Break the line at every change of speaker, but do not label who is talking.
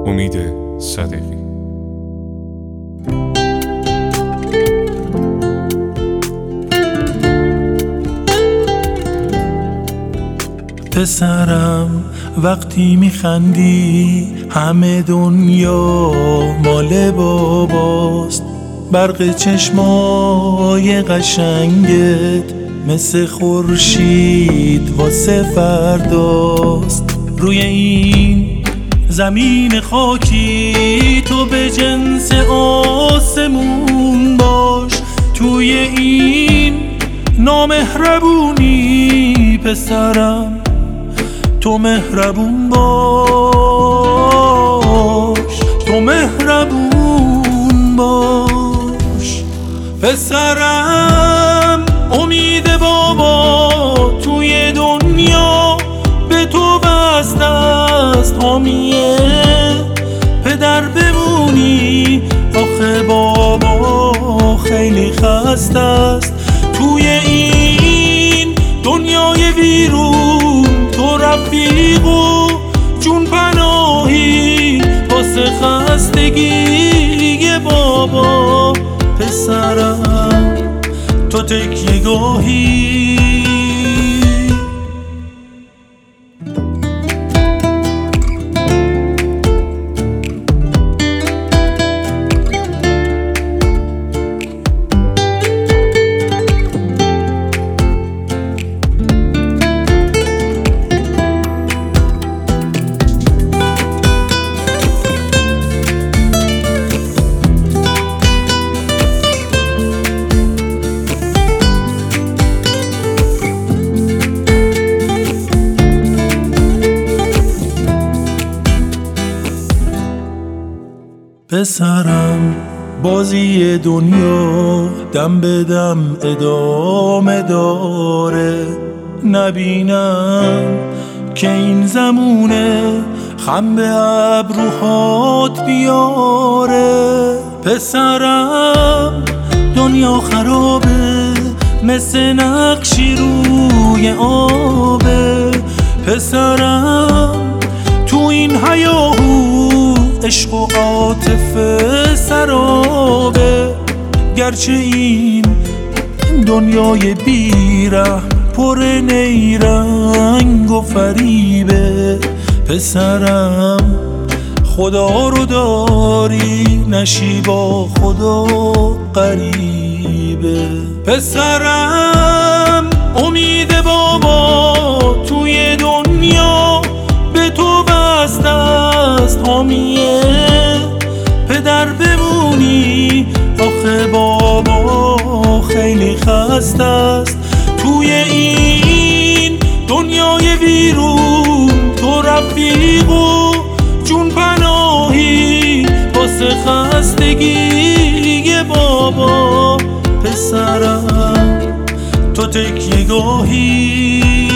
امید صادقی.
پسرم وقتی میخندی همه دنیا مال باباست. برق چشمای قشنگت مثل خورشید واسه فرداست. روی این زمین خاکی تو به جنس آسمون باش. توی این نامهربونی پسرم تو مهربون باش، تو مهربون باش. پسرم امید بابا توی دنیا به تو بسته است. حامیه پدر بمونی آخه بابا خیلی خسته است. توی این دنیای ویرون تو رفیق و جون پناهی واسه خستگی بابا. پسرم تو تکیه گاهی. پسرم بازی دنیا دم به دم ادامه داره. نبینم که این زمونه خم به ابروهات بیاره. پسرم دنیا خرابه مثل نقشی روی آبه. پسرم تو این هیاهو عشق و عاطفه سرابه. گرچه این دنیای بیرحم پر نیرنگ و فریبه. پسرم خدا رو داری نشی با خدا غریبه. پسرم امید بابا توی دنیا به تو بسته است. حامیه پدر بمونی آخه بابا خیلی خسته است. توی این دنیای ویرون تو رفیق و جون پناهی واسه خستگی بابا. پسرم تو تکیه گاهی.